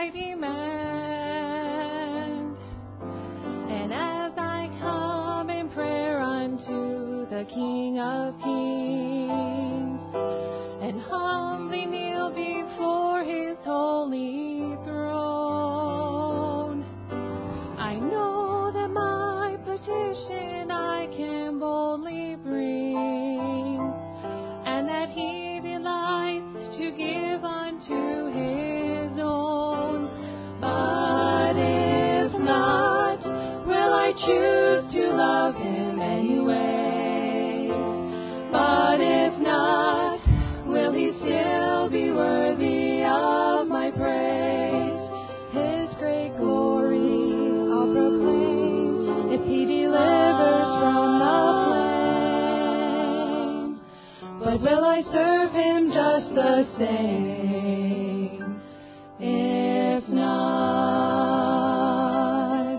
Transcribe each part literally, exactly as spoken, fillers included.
I demand. And as I come in prayer unto the King of Kings, and humbly kneel before His holy throne, I know that my petition I can boldly bring, and that He delights to give unto His own. But if not, will I choose to love Him anyway? But if not, will He still be worthy of my praise? His great glory I'll proclaim, if He delivers from the flame. But will I serve Him just the same? If not,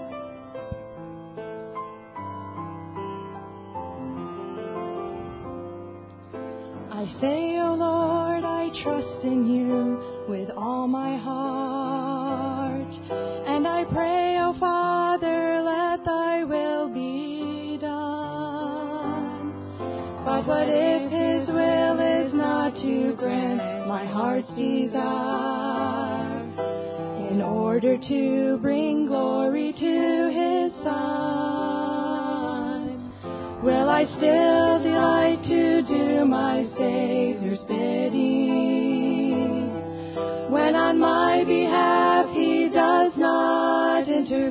I say, O Lord, I trust in You with all my heart, and I pray, O Father, let Thy will be done. But what if His will is not to grant my heart's desire, in order to bring glory to His Son? Will I still delight to do my Savior's bidding, when on my behalf He does not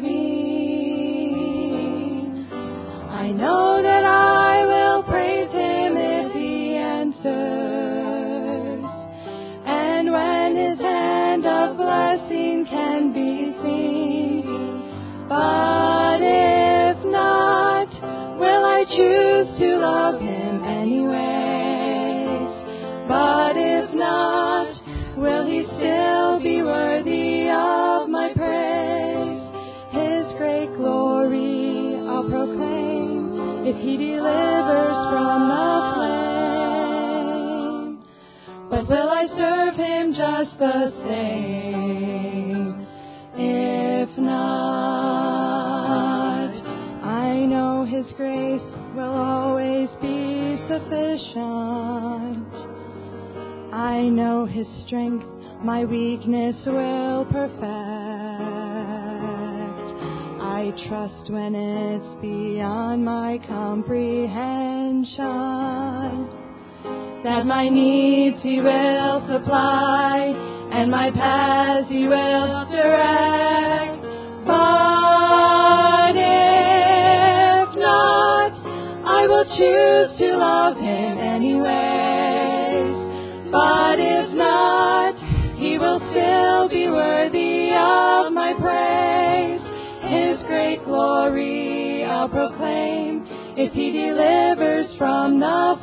intervene? I know that I will praise Him if He answers, and when His hand of blessing can be seen. But if not, will I choose to love Him anyways? But if not, will He still be worthy of my praise? His great glory I'll proclaim, if He delivers from the flame. But will I serve Him just the same? If not, I know His grace will always be sufficient. I know His strength my weakness will perfect. I trust when it's beyond my comprehension, that my needs He will supply, and my paths He will direct. But if not, I will choose to love Him anyways. But if not, He will still be worthy of my praise. His great glory I'll proclaim, if He delivers from the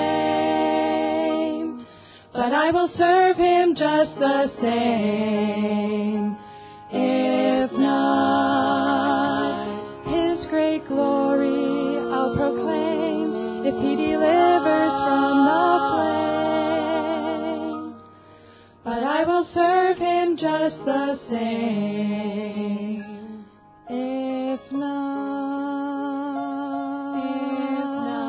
flame. But I will serve Him just the same. If not, His great glory I'll proclaim, if He delivers from the flame. But I will serve Him just the same. If not, if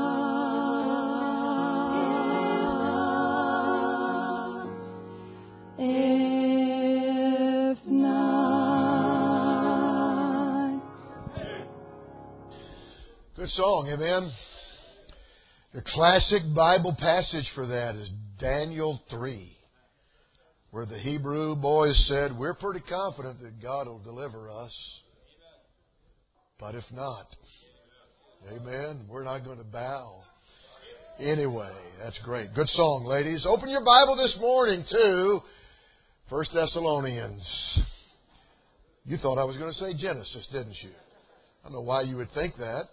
not, if not. Good song, amen. The classic Bible passage for that is Daniel three, where the Hebrew boys said, we're pretty confident that God will deliver us. But if not, amen, we're not going to bow. Anyway, that's great. Good song, ladies. Open your Bible this morning to First Thessalonians. You thought I was going to say Genesis, didn't you? I don't know why you would think that.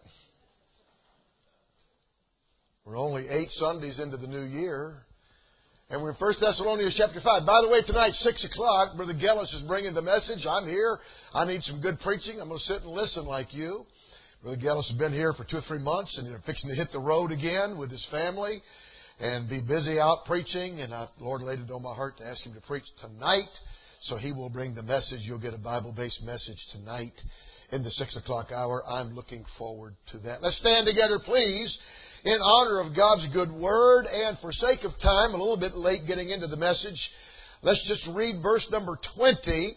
We're only eight Sundays into the new year. And we're in First Thessalonians chapter five. By the way, tonight, six o'clock, Brother Gellis is bringing the message. I'm here. I need some good preaching. I'm going to sit and listen like you. Brother Gellis has been here for two or three months, and they're fixing to hit the road again with his family and be busy out preaching. And I, the Lord laid it on my heart to ask him to preach tonight. So he will bring the message. You'll get a Bible-based message tonight in the six o'clock hour. I'm looking forward to that. Let's stand together, please, in honor of God's good word. And for sake of time, a little bit late getting into the message, let's just read verse number twenty.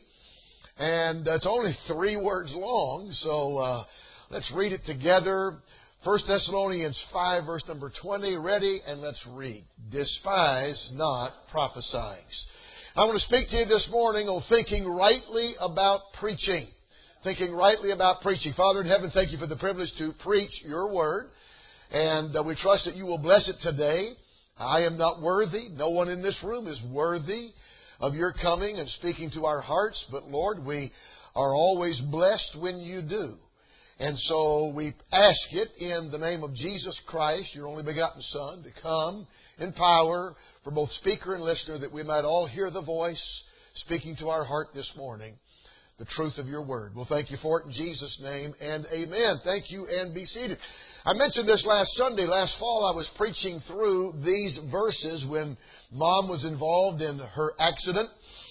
And it's only three words long, so uh, let's read it together. First Thessalonians five, verse number twenty. Ready? And let's read. Despise not prophesying. I want to speak to you this morning on thinking rightly about preaching. Thinking rightly about preaching. Father in heaven, thank you for the privilege to preach your word. And uh, we trust that you will bless it today. I am not worthy. No one in this room is worthy of your coming and speaking to our hearts. But Lord, we are always blessed when you do. And so we ask it in the name of Jesus Christ, your only begotten Son, to come in power for both speaker and listener, that we might all hear the voice speaking to our heart this morning, the truth of your word. We'll thank you for it in Jesus' name, and amen. Thank you, and be seated. I mentioned this last Sunday. Last fall, I was preaching through these verses when Mom was involved in her accident,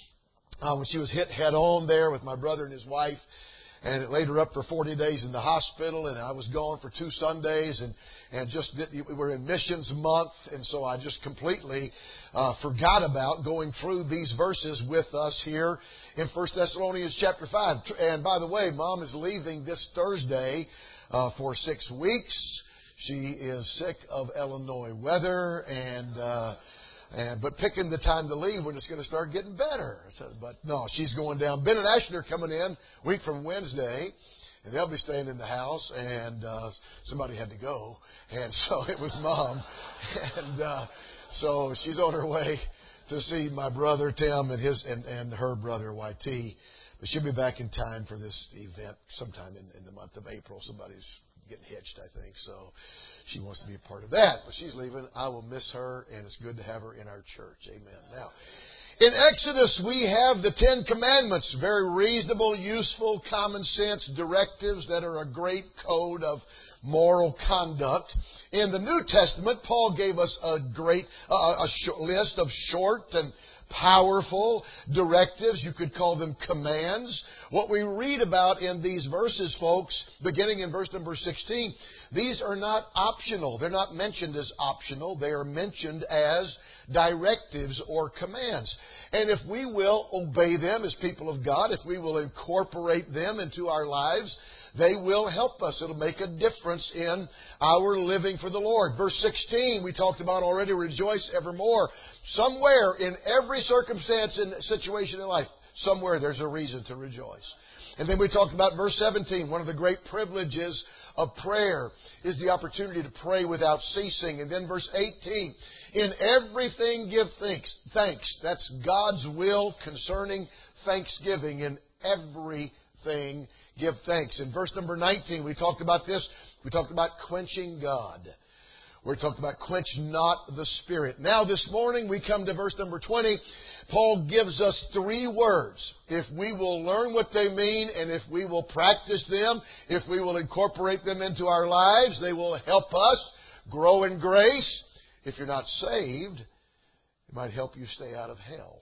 uh, when she was hit head-on there with my brother and his wife. And it laid her up for forty days in the hospital, and I was gone for two Sundays, and, and just did, we were in missions month, and so I just completely uh, forgot about going through these verses with us here in First Thessalonians chapter five. And by the way, Mom is leaving this Thursday uh, for six weeks. She is sick of Illinois weather, and... Uh, And, but picking the time to leave when it's going to start getting better. So, but no, she's going down. Ben and Ashley are coming in a week from Wednesday, and they'll be staying in the house. And uh, somebody had to go, and so it was Mom. And uh, so she's on her way to see my brother Tim and his and, and her brother Y T. But she'll be back in time for this event sometime in, in the month of April. Somebody's getting hitched, I think. So she wants to be a part of that. But she's leaving. I will miss her, and it's good to have her in our church. Amen. Now, in Exodus, we have the Ten Commandments. Very reasonable, useful, common sense directives that are a great code of moral conduct. In the New Testament, Paul gave us a great uh, a sh- list of short and powerful directives. You could call them commands. What we read about in these verses, folks, beginning in verse number sixteen, these are not optional. They're not mentioned as optional. They are mentioned as directives or commands. And if we will obey them as people of God, if we will incorporate them into our lives, they will help us. It'll make a difference in our living for the Lord. Verse sixteen, we talked about already, rejoice evermore. Somewhere in every circumstance and situation in life, somewhere there's a reason to rejoice. And then we talked about verse seventeen. One of the great privileges of prayer is the opportunity to pray without ceasing. And then verse eighteen, in everything give thanks. Thanks. That's God's will concerning thanksgiving. In everything give thanks. In verse number nineteen, we talked about this. We talked about quenching God. We talked about quench not the Spirit. Now this morning we come to verse number twenty. Paul gives us three words. If we will learn what they mean, and if we will practice them, if we will incorporate them into our lives, they will help us grow in grace. If you're not saved, it might help you stay out of hell.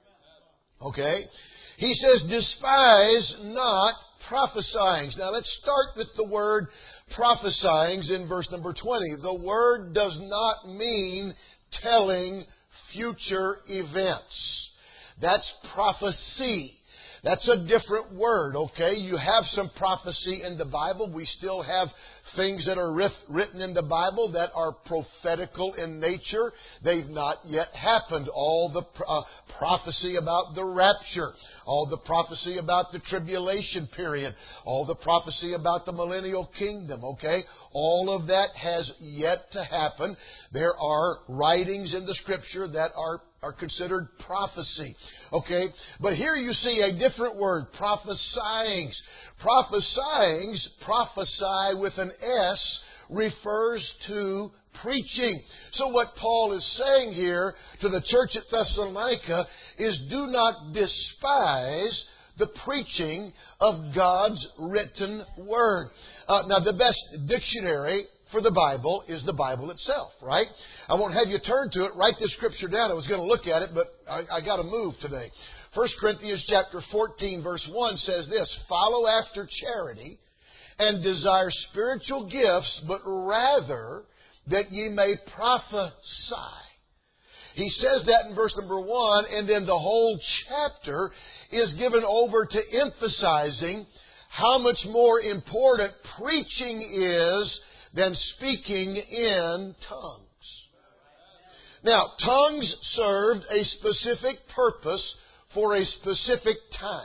Okay? He says, despise not prophesying. Now let's start with the word prophesying in verse number twenty. The word does not mean telling future events. That's prophecy. That's a different word, okay? You have some prophecy in the Bible. We still have things that are written in the Bible that are prophetical in nature. They've not yet happened. All the uh, prophecy about the rapture, all the prophecy about the tribulation period, all the prophecy about the millennial kingdom, okay? All of that has yet to happen. There are writings in the Scripture that are are considered prophecy. Okay? But here you see a different word, prophesyings. Prophesyings, prophesy with an S, refers to preaching. So what Paul is saying here to the church at Thessalonica is, do not despise the preaching of God's written Word. Uh, now, the best dictionary for the Bible is the Bible itself, right? I won't have you turn to it. Write this scripture down. I was going to look at it, but I, I got to move today. First Corinthians chapter fourteen, verse one says this, "Follow after charity and desire spiritual gifts, but rather that ye may prophesy." He says that in verse number one, and then the whole chapter is given over to emphasizing how much more important preaching is than speaking in tongues. Now, tongues served a specific purpose for a specific time.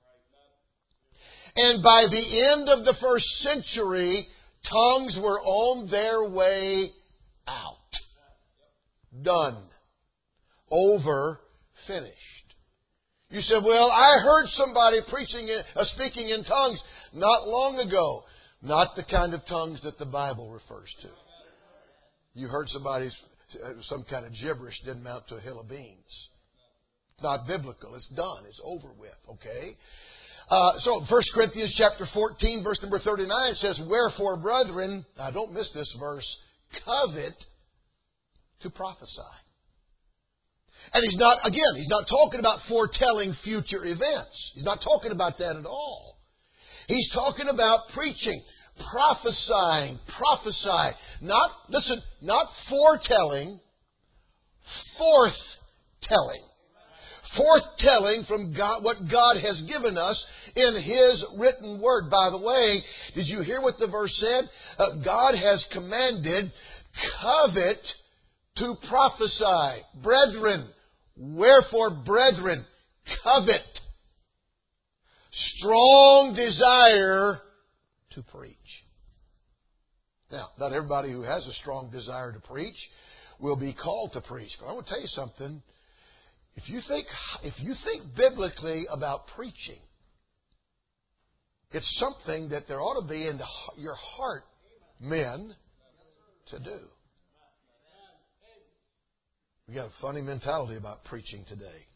And by the end of the first century, tongues were on their way out. Done. Over. Finished. You said, well, I heard somebody preaching, uh, speaking in tongues not long ago. Not the kind of tongues that the Bible refers to. You heard somebody's, uh, some kind of gibberish didn't amount to a hill of beans. It's not biblical. It's done. It's over with. Okay? Uh, so, First Corinthians chapter fourteen, verse number thirty-nine says, "Wherefore, brethren," now don't miss this verse, "covet to prophesy." And he's not, again, he's not talking about foretelling future events. He's not talking about that at all. He's talking about preaching, prophesying, prophesy. Not, listen, not foretelling, forthtelling. Forthtelling from God, what God has given us in His written Word. By the way, did you hear what the verse said? Uh, God has commanded, covet to prophesy. Brethren, wherefore, brethren, covet. Strong desire to preach. Now, not everybody who has a strong desire to preach will be called to preach. But I want to tell you something. If you think, if you think biblically about preaching, it's something that there ought to be in the, your heart, men, to do. We got a funny mentality about preaching today.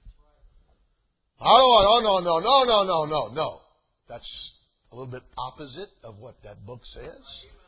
Oh, no, no, no, no, no, no, no, no. That's a little bit opposite of what that book says.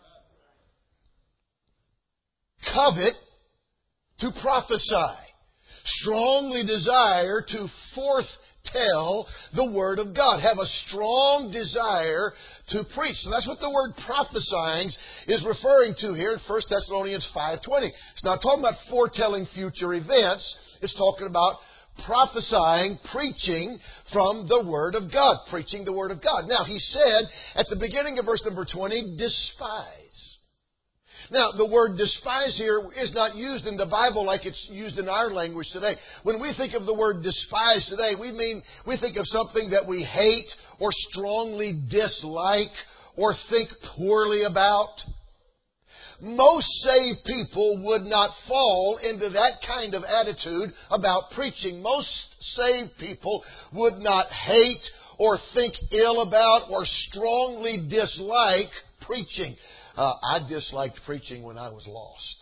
Covet to prophesy. Strongly desire to foretell the Word of God. Have a strong desire to preach. So that's what the word prophesying is referring to here in First Thessalonians five twenty. It's not talking about foretelling future events. It's talking about prophesying, preaching from the Word of God. Preaching the Word of God. Now, he said at the beginning of verse number twenty, despise. Now, the word despise here is not used in the Bible like it's used in our language today. When we think of the word despise today, we mean we think of something that we hate or strongly dislike or think poorly about. Most saved people would not fall into that kind of attitude about preaching. Most saved people would not hate or think ill about or strongly dislike preaching. Uh, I disliked preaching when I was lost.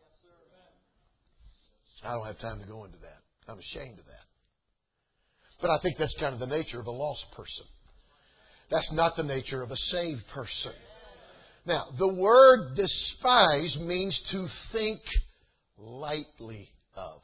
I don't have time to go into that. I'm ashamed of that. But I think that's kind of the nature of a lost person. That's not the nature of a saved person. Now, the word despise means to think lightly of.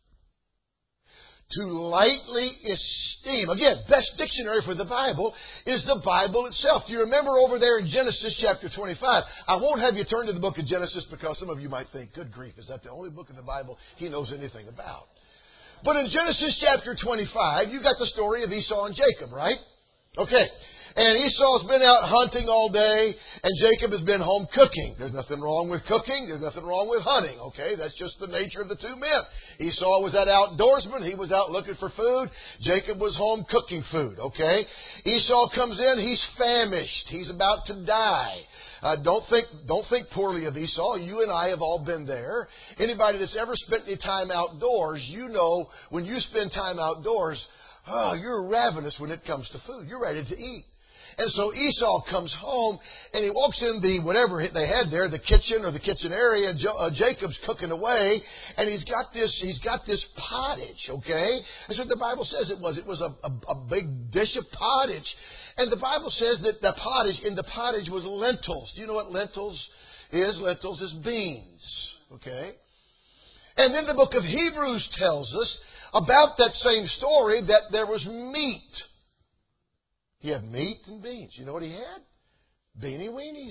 To lightly esteem. Again, best dictionary for the Bible is the Bible itself. Do you remember over there in Genesis chapter twenty-five? I won't have you turn to the book of Genesis because some of you might think, good grief, is that the only book in the Bible he knows anything about? But in Genesis chapter twenty-five, you got the story of Esau and Jacob, right? Okay. And Esau's been out hunting all day, and Jacob has been home cooking. There's nothing wrong with cooking. There's nothing wrong with hunting, okay? That's just the nature of the two men. Esau was that outdoorsman. He was out looking for food. Jacob was home cooking food, okay? Esau comes in. He's famished. He's about to die. Uh, don't think, don't think poorly of Esau. You and I have all been there. Anybody that's ever spent any time outdoors, you know when you spend time outdoors, oh, you're ravenous when it comes to food. You're ready to eat. And so Esau comes home and he walks in the, whatever they had there, the kitchen or the kitchen area. Jo- uh, Jacob's cooking away and he's got this, he's got this pottage, okay? That's what the Bible says it was. It was a, a, a big dish of pottage. And the Bible says that the pottage, in the pottage was lentils. Do you know what lentils is lentils is beans. Okay? And then the book of Hebrews tells us about that same story that there was meat. He had meat and beans. You know what he had? Beanie weenies.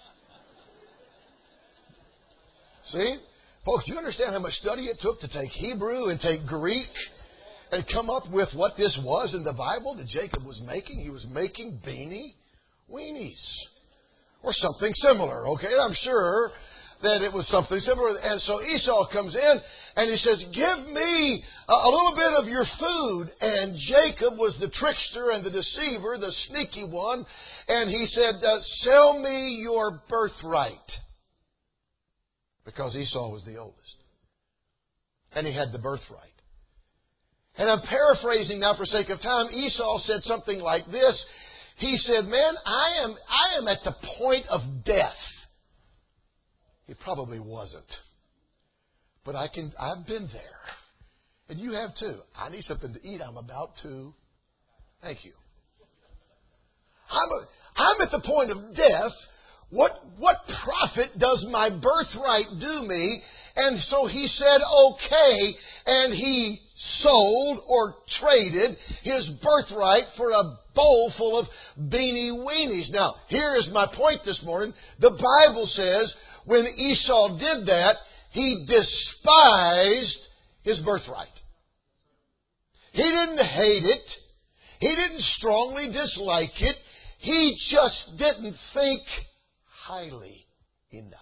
See? Folks, do you understand how much study it took to take Hebrew and take Greek and come up with what this was in the Bible that Jacob was making? He was making beanie weenies. Or something similar, okay? I'm sure that it was something similar. And so Esau comes in and he says, give me a, a little bit of your food. And Jacob was the trickster and the deceiver, the sneaky one. And he said, uh, sell me your birthright. Because Esau was the oldest. And he had the birthright. And I'm paraphrasing now for sake of time. Esau said something like this. He said, man, I am, I am at the point of death. He probably wasn't. But I can, I've been there. And you have too. I need something to eat. I'm about to. Thank you. I'm, a, I'm at the point of death. What, what profit does my birthright do me? And so he said, okay. And he sold or traded his birthright for a bowl full of beanie weenies. Now, here is my point this morning. The Bible says when Esau did that, he despised his birthright. He didn't hate it. He didn't strongly dislike it. He just didn't think highly enough.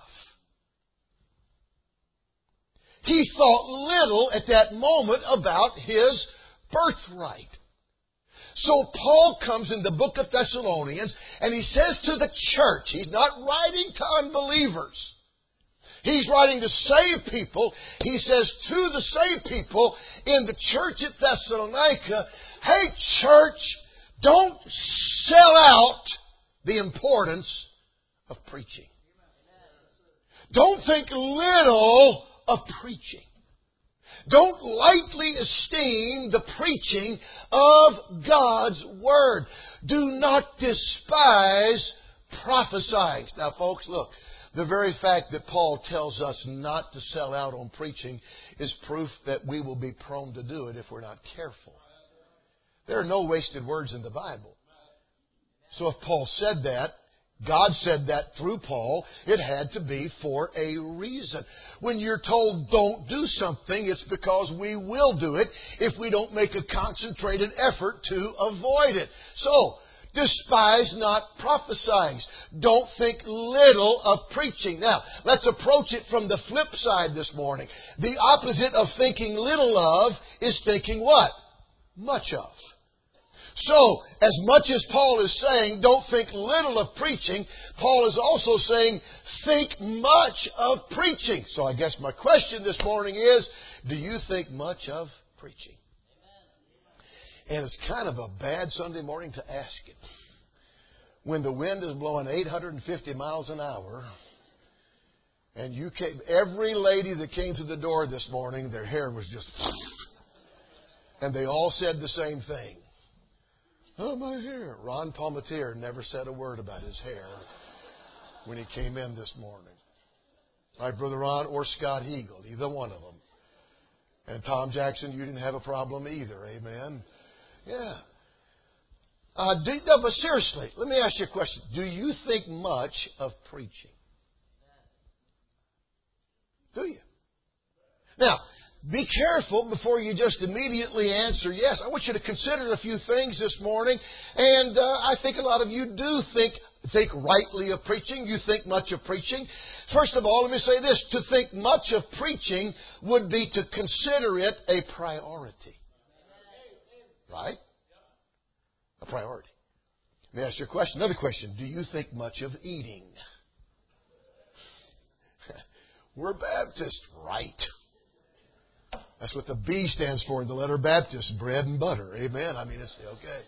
He thought little at that moment about his birthright. So Paul comes in the book of Thessalonians and he says to the church, he's not writing to unbelievers. He's writing to saved people. He says to the saved people in the church at Thessalonica, hey church, don't sell out the importance of preaching. Don't think little of preaching. Don't lightly esteem the preaching of God's Word. Do not despise prophesying. Now, folks, look. The very fact that Paul tells us not to sell out on preaching is proof that we will be prone to do it if we're not careful. There are no wasted words in the Bible. So if Paul said that, God said that through Paul, it had to be for a reason. When you're told don't do something, it's because we will do it if we don't make a concentrated effort to avoid it. So, despise not prophesying. Don't think little of preaching. Now, let's approach it from the flip side this morning. The opposite of thinking little of is thinking what? Much of. So, as much as Paul is saying, don't think little of preaching, Paul is also saying, think much of preaching. So I guess my question this morning is, do you think much of preaching? And it's kind of a bad Sunday morning to ask it. When the wind is blowing eight hundred fifty miles an hour, and you came, every lady that came to the door this morning, their hair was just, and they all said the same thing. Oh, my hair. Ron Palmatier never said a word about his hair when he came in this morning. Right, Brother Ron, or Scott Eagle, either one of them. And Tom Jackson, you didn't have a problem either. Amen. Yeah. Uh, do, no, but seriously, let me ask you a question. Do you think much of preaching? Do you? Now, be careful before you just immediately answer yes. I want you to consider a few things this morning. And uh, I think a lot of you do think think rightly of preaching. You think much of preaching. First of all, let me say this. To think much of preaching would be to consider it a priority. Right? A priority. Let me ask you a question. Another question. Do you think much of eating? We're Baptist, right? That's what the B stands for in the letter Baptist, bread and butter. Amen. I mean, it's okay.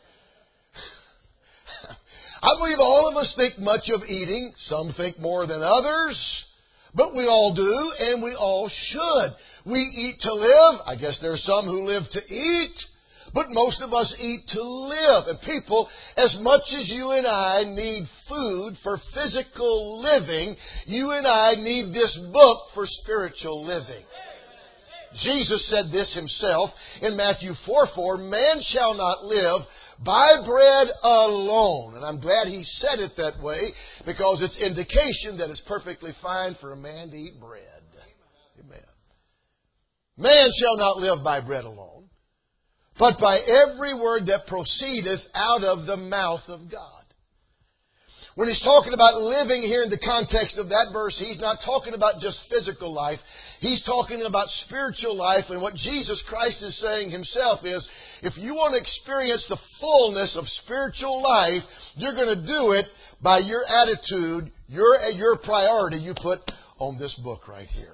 I believe all of us think much of eating. Some think more than others. But we all do, and we all should. We eat to live. I guess there are some who live to eat. But most of us eat to live. And people, as much as you and I need food for physical living, you and I need this book for spiritual living. Jesus said this himself in Matthew four four, man shall not live by bread alone. And I'm glad he said it that way, because it's indication that it's perfectly fine for a man to eat bread. Amen. Man shall not live by bread alone, but by every word that proceedeth out of the mouth of God. When he's talking about living here in the context of that verse, he's not talking about just physical life. He's talking about spiritual life. And what Jesus Christ is saying himself is, if you want to experience the fullness of spiritual life, you're going to do it by your attitude, your, your priority you put on this book right here.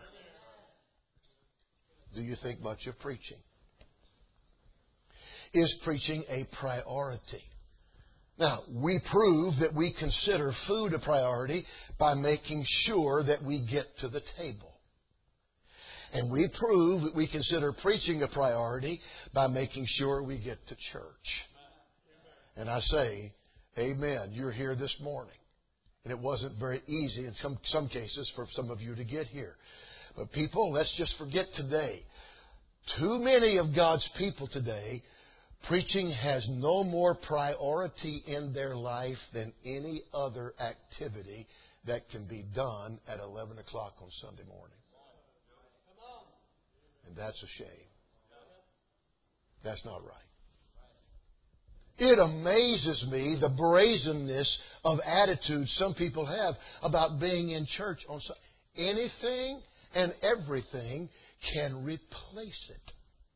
Do you think much of preaching? Is preaching a priority? Now, we prove that we consider food a priority by making sure that we get to the table. And we prove that we consider preaching a priority by making sure we get to church. And I say, amen, you're here this morning. And it wasn't very easy in some, some cases for some of you to get here. But people, let's just forget today. Too many of God's people today, preaching has no more priority in their life than any other activity that can be done at eleven o'clock on Sunday morning. And that's a shame. That's not right. It amazes me the brazenness of attitude some people have about being in church on Sunday. Anything and everything can replace it.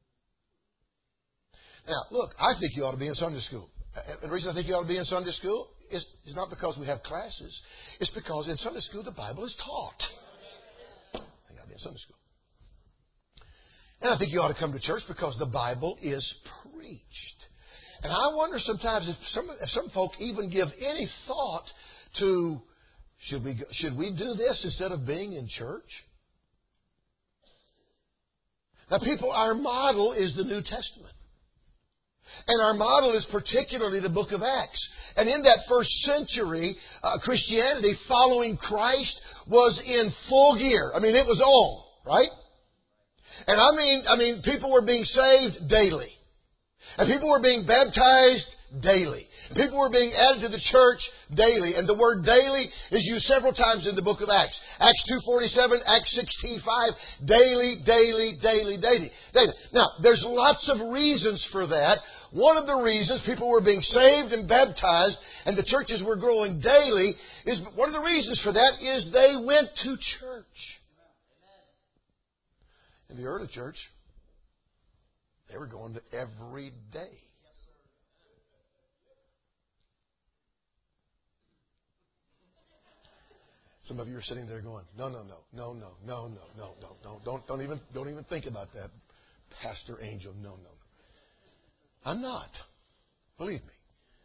Now, look, I think you ought to be in Sunday school. And the reason I think you ought to be in Sunday school is, is not because we have classes. It's because in Sunday school the Bible is taught. I think I ought to be in Sunday school. And I think you ought to come to church because the Bible is preached. And I wonder sometimes if some, if some folk even give any thought to, should we, should we do this instead of being in church? Now, people, our model is the New Testament. And our model is particularly the book of Acts. And in that first century, uh, Christianity following Christ was in full gear. I mean, it was on, right? And I mean, I mean, people were being saved daily. And people were being baptized daily. People were being added to the church daily. And the word daily is used several times in the book of Acts. Acts two forty-seven, Acts sixteen five, daily, daily, daily, daily, daily. Now, there's lots of reasons for that. One of the reasons people were being saved and baptized and the churches were growing daily is, one of the reasons for that is they went to church. In the early church, they were going to every day. Some of you are sitting there going, no, no, no, no, no, no, no, no, no, no, don't, don't even, don't even think about that, Pastor Angel. No, no, no. I'm not. Believe me.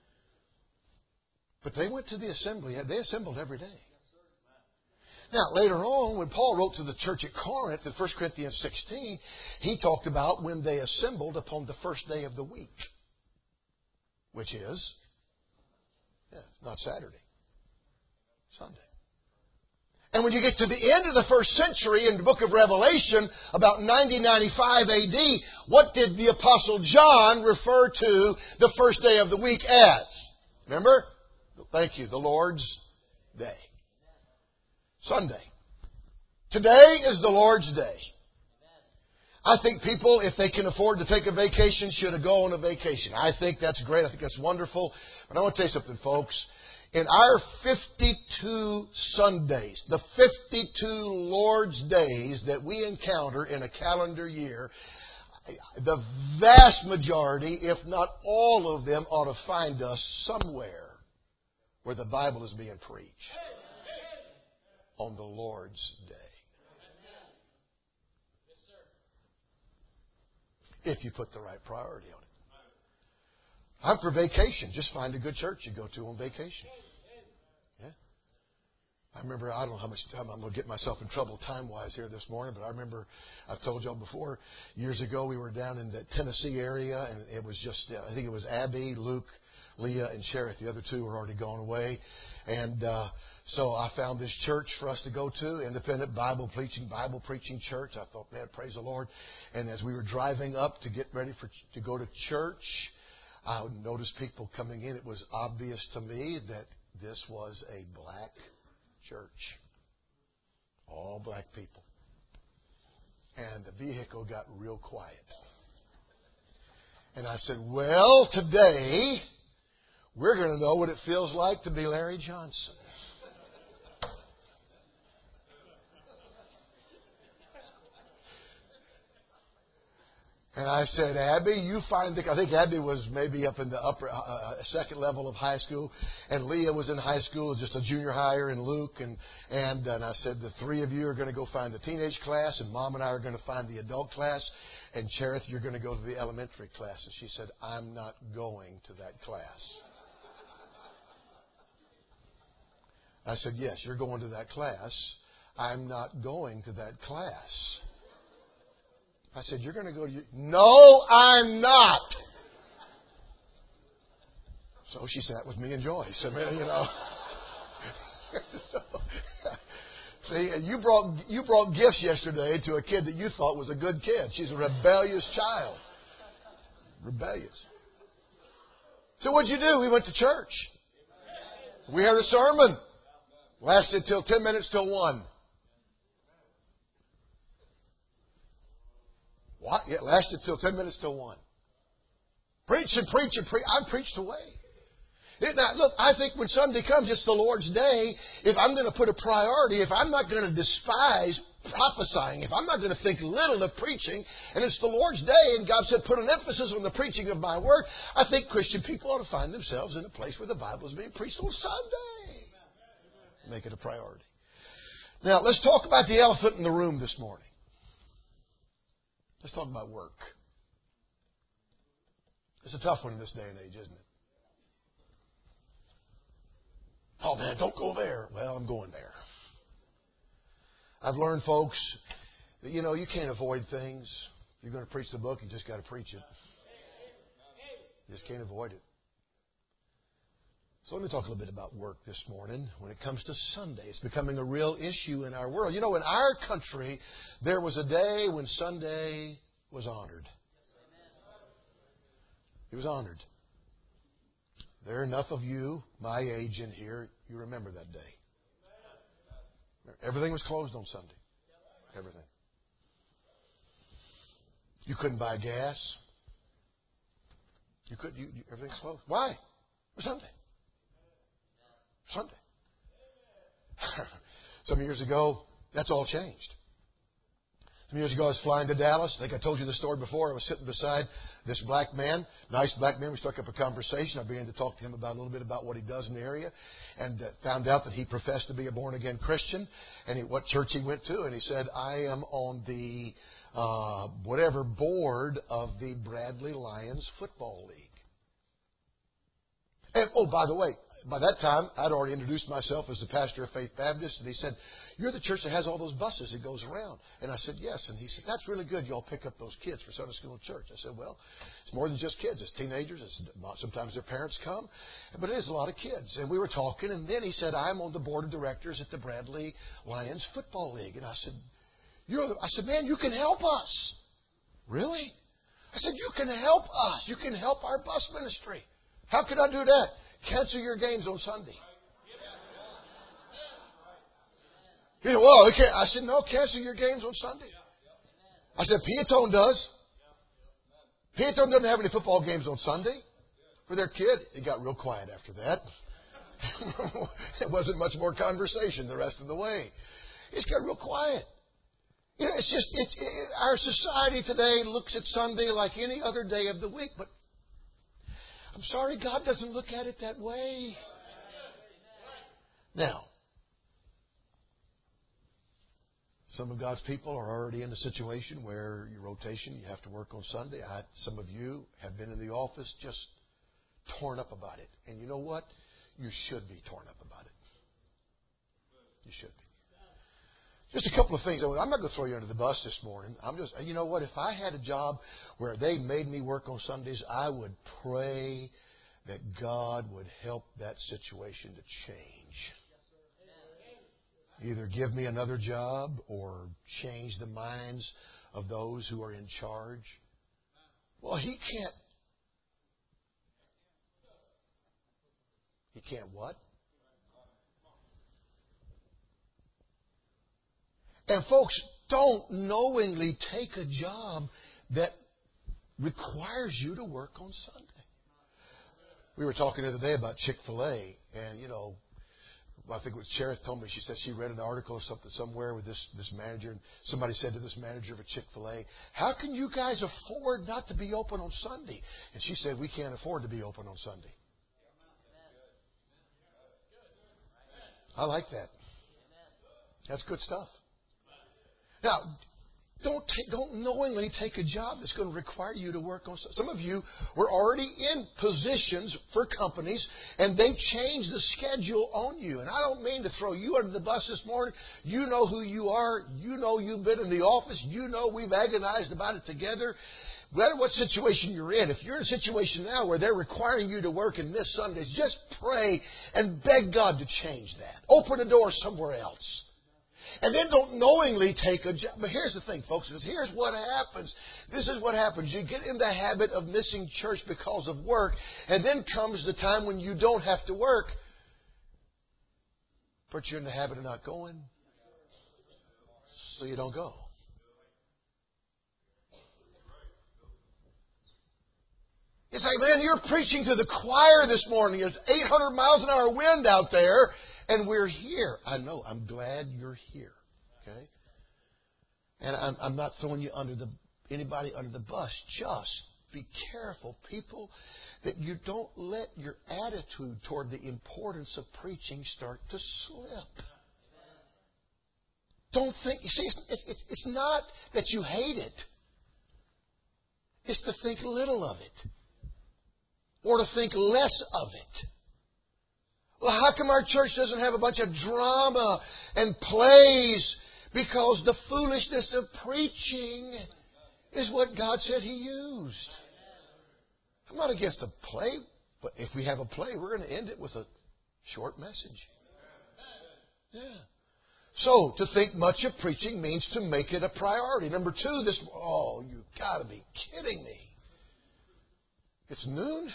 But they went to the assembly. They assembled every day. Now, later on, when Paul wrote to the church at Corinth in First Corinthians sixteen, he talked about when they assembled upon the first day of the week, which is, yeah, not Saturday, Sunday. And when you get to the end of the first century in the book of Revelation, about ninety ninety-five A D, what did the Apostle John refer to the first day of the week as? Remember? Thank you. The Lord's Day. Sunday. Today is the Lord's Day. I think people, if they can afford to take a vacation, should go on a vacation. I think that's great. I think that's wonderful. But I want to tell you something, folks. In our fifty-two Sundays, the fifty-two Lord's Days that we encounter in a calendar year, the vast majority, if not all of them, ought to find us somewhere where the Bible is being preached on the Lord's Day. If you put the right priority on it. I'm for vacation. Just find a good church you go to on vacation. Yeah. I remember, I don't know how much time I'm going to get myself in trouble time-wise here this morning, but I remember, I've told y'all before, years ago we were down in the Tennessee area, and it was just, I think it was Abby, Luke, Leah, and Sherith. The other two were already gone away. And uh, so I found this church for us to go to, independent Bible preaching, Bible preaching church. I thought, man, praise the Lord. And as we were driving up to get ready for to go to church, I noticed people coming in. It was obvious to me that this was a black church. All black people. And the vehicle got real quiet. And I said, well, today we're going to know what it feels like to be Larry Johnson. And I said, Abby, you find the, I think Abby was maybe up in the upper, uh, second level of high school, and Leah was in high school, just a junior higher, and Luke, and, and, and I said, the three of you are going to go find the teenage class, and Mom and I are going to find the adult class, and Cherith, you're going to go to the elementary class. And she said, I'm not going to that class. I said, yes, you're going to that class. I'm not going to that class. I said, you're going to go to... No, I'm not. So she sat with me and Joyce. I mean, you know. so, see, you brought, you brought gifts yesterday to a kid that you thought was a good kid. She's a rebellious child. Rebellious. So what'd you do? We went to church. We heard a sermon. Lasted till ten minutes till one. What? Yeah, it lasted till ten minutes till one. Preach and preach and preach. I preached away. It, now, look, I think when Sunday comes, it's the Lord's day. If I'm going to put a priority, if I'm not going to despise prophesying, if I'm not going to think little of preaching, and it's the Lord's day, and God said, put an emphasis on the preaching of my word, I think Christian people ought to find themselves in a place where the Bible is being preached on Sunday. Make it a priority. Now, let's talk about the elephant in the room this morning. Let's talk about work. It's a tough one in this day and age, isn't it? Oh, man, don't go there. Well, I'm going there. I've learned, folks, that, you know, you can't avoid things. If you're going to preach the book, you just got to preach it. You just can't avoid it. So let me talk a little bit about work this morning when it comes to Sunday. It's becoming a real issue in our world. You know, in our country, there was a day when Sunday was honored. It was honored. There are enough of you, my age in here, you remember that day. Everything was closed on Sunday. Everything. You couldn't buy gas. You could. You, you, everything's closed. Why? It was Sunday. Sunday. Some years ago, that's all changed. Some years ago, I was flying to Dallas. I think I told you the story before. I was sitting beside this black man, nice black man. We struck up a conversation. I began to talk to him about a little bit about what he does in the area, and uh, found out that he professed to be a born-again Christian, and he, what church he went to. And he said, I am on the uh, whatever board of the Bradley Lions Football League. And, oh, by the way, by that time, I'd already introduced myself as the pastor of Faith Baptist. And he said, you're the church that has all those buses that goes around. And I said, yes. And he said, that's really good. You all pick up those kids for Sunday school and church. I said, well, it's more than just kids. It's teenagers. It's, sometimes their parents come. But it is a lot of kids. And we were talking. And then he said, I'm on the board of directors at the Bradley Lions Football League. And I said, you're the, I said, man, you can help us. Really? I said, you can help us. You can help our bus ministry. How could I do that? Cancel your games on Sunday. He said, well, okay. I said, no, cancel your games on Sunday. I said, Piatone does. Piatone doesn't have any football games on Sunday for their kid. It got real quiet after that. It wasn't much more conversation the rest of the way. It's got real quiet. You know, it's just, it's, it, our society today looks at Sunday like any other day of the week, but I'm sorry, God doesn't look at it that way. Now, some of God's people are already in a situation where your rotation, you have to work on Sunday. I, some of you have been in the office just torn up about it. And you know what? You should be torn up about it. You should be. Just a couple of things. I'm not going to throw you under the bus this morning. I'm just, you know what? If I had a job where they made me work on Sundays, I would pray that God would help that situation to change. Either give me another job or change the minds of those who are in charge. Well, He can't. He can't what? And folks, don't knowingly take a job that requires you to work on Sunday. We were talking the other day about Chick-fil-A, and, you know, I think it was Cherith told me, she said she read an article or something somewhere with this, this manager, and somebody said to this manager of a Chick-fil-A, how can you guys afford not to be open on Sunday? And she said, we can't afford to be open on Sunday. I like that. That's good stuff. Now, don't take, don't knowingly take a job that's going to require you to work on. Some of you were already in positions for companies, and they changed the schedule on you. And I don't mean to throw you under the bus this morning. You know who you are. You know you've been in the office. You know we've agonized about it together. No matter what situation you're in, if you're in a situation now where they're requiring you to work and miss Sundays, just pray and beg God to change that. Open the door somewhere else. And then don't knowingly take a job. But here's the thing, folks. Here's what happens. This is what happens. You get in the habit of missing church because of work. And then comes the time when you don't have to work. But you're in the habit of not going. So you don't go. It's like, man, you're preaching to the choir this morning. It's eight hundred miles an hour wind out there. And we're here. I know. I'm glad you're here. Okay? And I'm, I'm not throwing you under the anybody under the bus. Just be careful, people, that you don't let your attitude toward the importance of preaching start to slip. Don't think. You see, it's, it's, it's not that you hate it. It's to think little of it, or to think less of it. Well, how come our church doesn't have a bunch of drama and plays? Because the foolishness of preaching is what God said He used. I'm not against a play, but if we have a play, we're going to end it with a short message. Yeah. So, to think much of preaching means to make it a priority. Number two, this, oh, you've got to be kidding me. It's noon?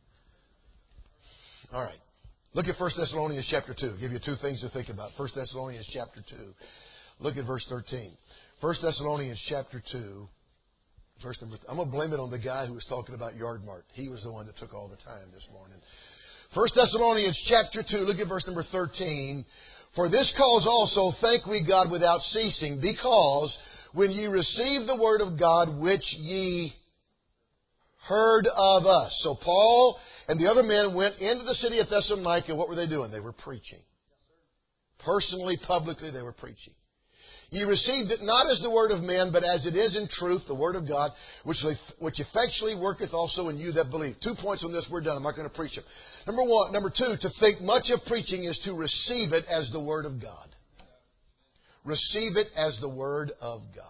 All right. Look at First Thessalonians chapter two. I'll give you two things to think about. First Thessalonians chapter two. Look at verse thirteen. First Thessalonians chapter two. Verse number th- I'm going to blame it on the guy who was talking about Yard Mart. He was the one that took all the time this morning. First Thessalonians chapter two. Look at verse number thirteen. For this cause also thank we God without ceasing, because when ye received the word of God which ye heard of us. So Paul and the other men went into the city of Thessalonica. What were they doing? They were preaching. Personally, publicly, they were preaching. Ye received it not as the word of men, but as it is in truth, the word of God, which which effectually worketh also in you that believe. Two points on this. We're done. I'm not going to preach them. Number one. Number two, to think much of preaching is to receive it as the word of God. Receive it as the word of God.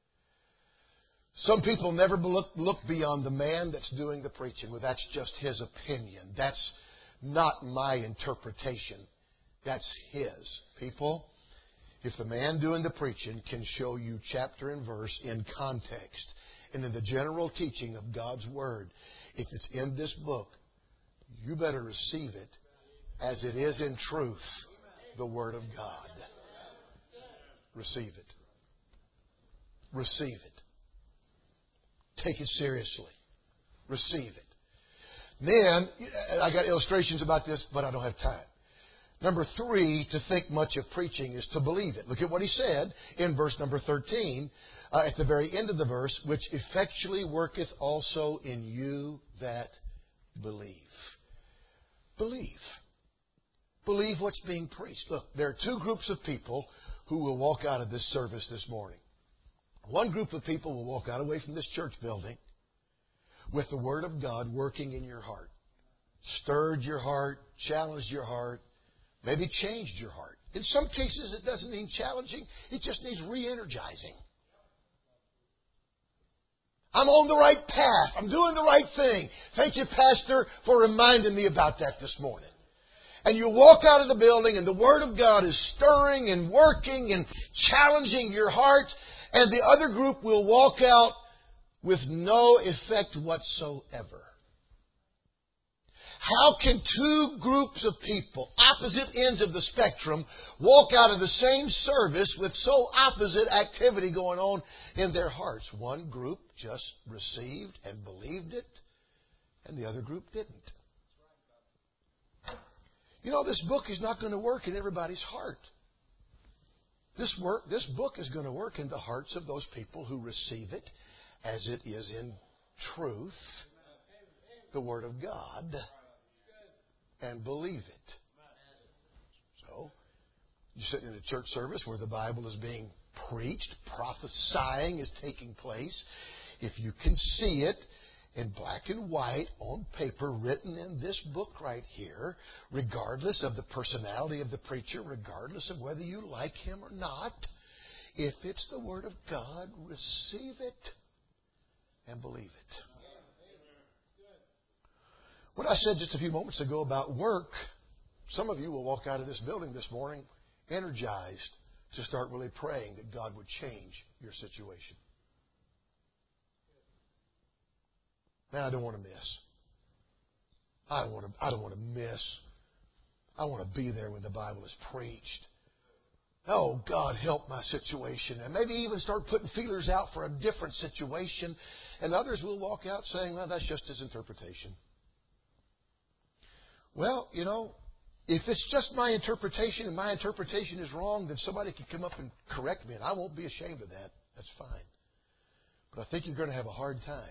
Some people never look, look beyond the man that's doing the preaching. Well, that's just his opinion. That's not my interpretation. That's his. People, if the man doing the preaching can show you chapter and verse in context and in the general teaching of God's Word, if it's in this book, you better receive it as it is in truth, the Word of God. Receive it. Receive it. Take it seriously. Receive it. Then, I got illustrations about this, but I don't have time. Number three, to think much of preaching is to believe it. Look at what he said in verse number thirteen, uh, at the very end of the verse, which effectually worketh also in you that believe. Believe. Believe what's being preached. Look, there are two groups of people who will walk out of this service this morning. One group of people will walk out away from this church building with the Word of God working in your heart. Stirred your heart, challenged your heart, maybe changed your heart. In some cases, it doesn't need challenging. It just needs re-energizing. I'm on the right path. I'm doing the right thing. Thank you, Pastor, for reminding me about that this morning. And you walk out of the building and the Word of God is stirring and working and challenging your heart. And the other group will walk out with no effect whatsoever. How can two groups of people, opposite ends of the spectrum, walk out of the same service with so opposite activity going on in their hearts? One group just received and believed it, and the other group didn't. You know, this book is not going to work in everybody's heart. This work, this book is going to work in the hearts of those people who receive it as it is in truth, the Word of God, and believe it. So, you sit in a church service where the Bible is being preached, prophesying is taking place. If you can see it in black and white on paper, written in this book right here, regardless of the personality of the preacher, regardless of whether you like him or not, if it's the Word of God, receive it and believe it. What I said just a few moments ago about work, some of you will walk out of this building this morning energized to start really praying that God would change your situation. Man, I don't want to miss. I don't want to, I don't want to miss. I want to be there when the Bible is preached. Oh, God, help my situation. And maybe even start putting feelers out for a different situation. And others will walk out saying, well, that's just his interpretation. Well, you know, if it's just my interpretation and my interpretation is wrong, then somebody can come up and correct me, and I won't be ashamed of that. That's fine. But I think you're going to have a hard time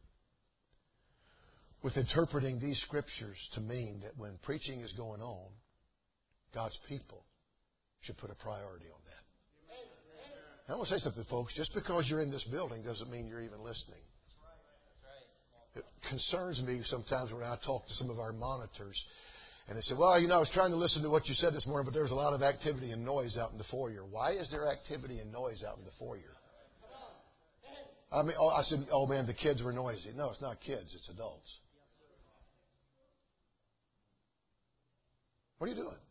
with interpreting these scriptures to mean that when preaching is going on, God's people should put a priority on that. I want to say something, folks. Just because you're in this building doesn't mean you're even listening. It concerns me sometimes when I talk to some of our monitors and they say, well, you know, I was trying to listen to what you said this morning, but there was a lot of activity and noise out in the foyer. Why is there activity and noise out in the foyer? I mean, oh, I said, oh, man, the kids were noisy. No, it's not kids. It's adults. What are you doing?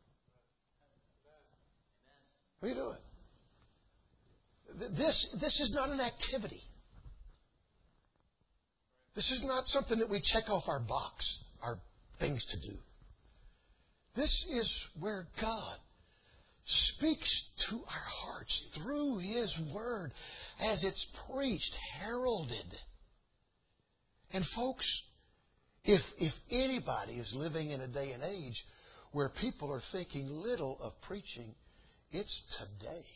What are you doing? This, this is not an activity. This is not something that we check off our box, our things to do. This is where God speaks to our hearts through His Word as it's preached, heralded. And folks, if, if anybody is living in a day and age where people are thinking little of preaching, it's today.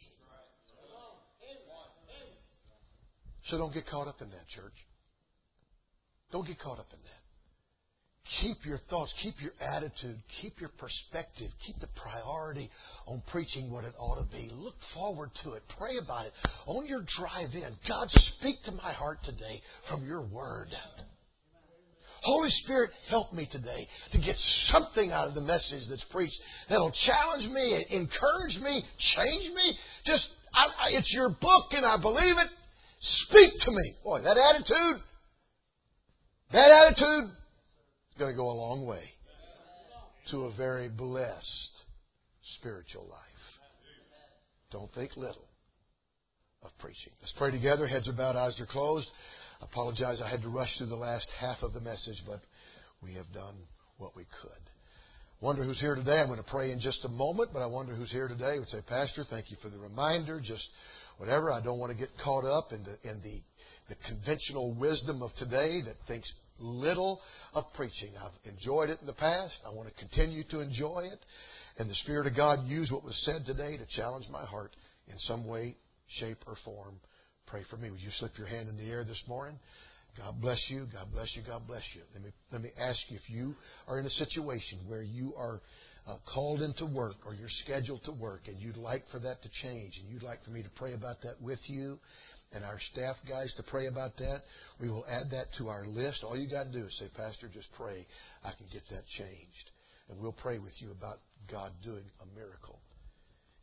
So don't get caught up in that, church. Don't get caught up in that. Keep your thoughts, keep your attitude, keep your perspective, keep the priority on preaching what it ought to be. Look forward to it. Pray about it. On your drive in, God, speak to my heart today from your Word. Holy Spirit, help me today to get something out of the message that's preached that'll challenge me, encourage me, change me. Just, I, I, it's your book and I believe it. Speak to me. Boy, that attitude, that attitude is going to go a long way to a very blessed spiritual life. Don't think little of preaching. Let's pray together. Heads are bowed, eyes are closed. I apologize. I had to rush through the last half of the message, but we have done what we could. Wonder who's here today. I'm going to pray in just a moment, but I wonder who's here today. I would say, Pastor, thank you for the reminder. Just whatever. I don't want to get caught up in the in the, the conventional wisdom of today that thinks little of preaching. I've enjoyed it in the past. I want to continue to enjoy it. And the Spirit of God used what was said today to challenge my heart in some way, shape, or form. Pray for me. Would you slip your hand in the air this morning? God bless you. God bless you. God bless you. Let me let me ask you, if you are in a situation where you are uh, called into work or you're scheduled to work and you'd like for that to change and you'd like for me to pray about that with you and our staff guys to pray about that, we will add that to our list. All you got to do is say, Pastor, just pray. I can get that changed. And we'll pray with you about God doing a miracle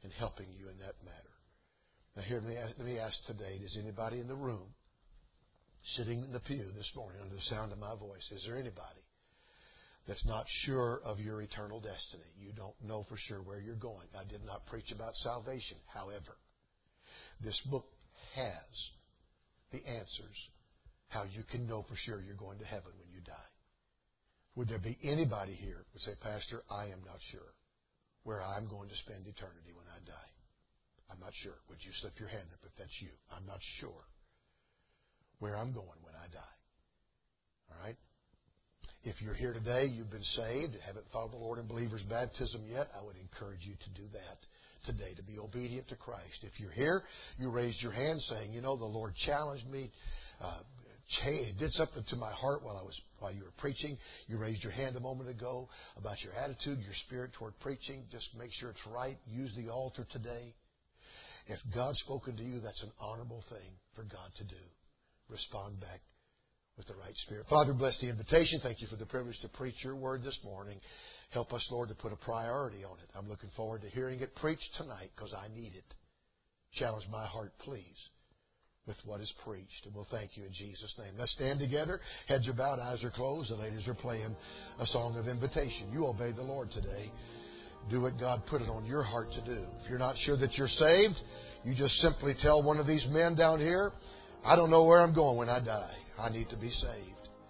in helping you in that matter. Now here, let me ask, let me ask today, does anybody in the room, sitting in the pew this morning under the sound of my voice, is there anybody that's not sure of your eternal destiny? You don't know for sure where you're going. I did not preach about salvation. However, this book has the answers how you can know for sure you're going to heaven when you die. Would there be anybody here who would say, Pastor, I am not sure where I'm going to spend eternity when I die? I'm not sure. Would you slip your hand up if that's you? I'm not sure where I'm going when I die. All right? If you're here today, you've been saved, haven't followed the Lord in believer's baptism yet, I would encourage you to do that today, to be obedient to Christ. If you're here, you raised your hand saying, you know, the Lord challenged me, uh, did something to my heart while I was while you were preaching. You raised your hand a moment ago about your attitude, your spirit toward preaching. Just make sure it's right. Use the altar today. If God's spoken to you, that's an honorable thing for God to do. Respond back with the right spirit. Father, bless the invitation. Thank you for the privilege to preach your word this morning. Help us, Lord, to put a priority on it. I'm looking forward to hearing it preached tonight because I need it. Challenge my heart, please, with what is preached. And we'll thank you in Jesus' name. Let's stand together. Heads are bowed, eyes are closed. The ladies are playing a song of invitation. You obey the Lord today. Do what God put it on your heart to do. If you're not sure that you're saved, you just simply tell one of these men down here, I don't know where I'm going when I die. I need to be saved.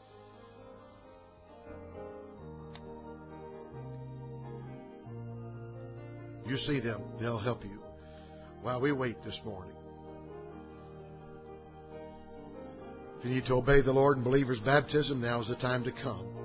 You see them. They'll help you while we wait this morning. If you need to obey the Lord in believer's baptism, now's the time to come.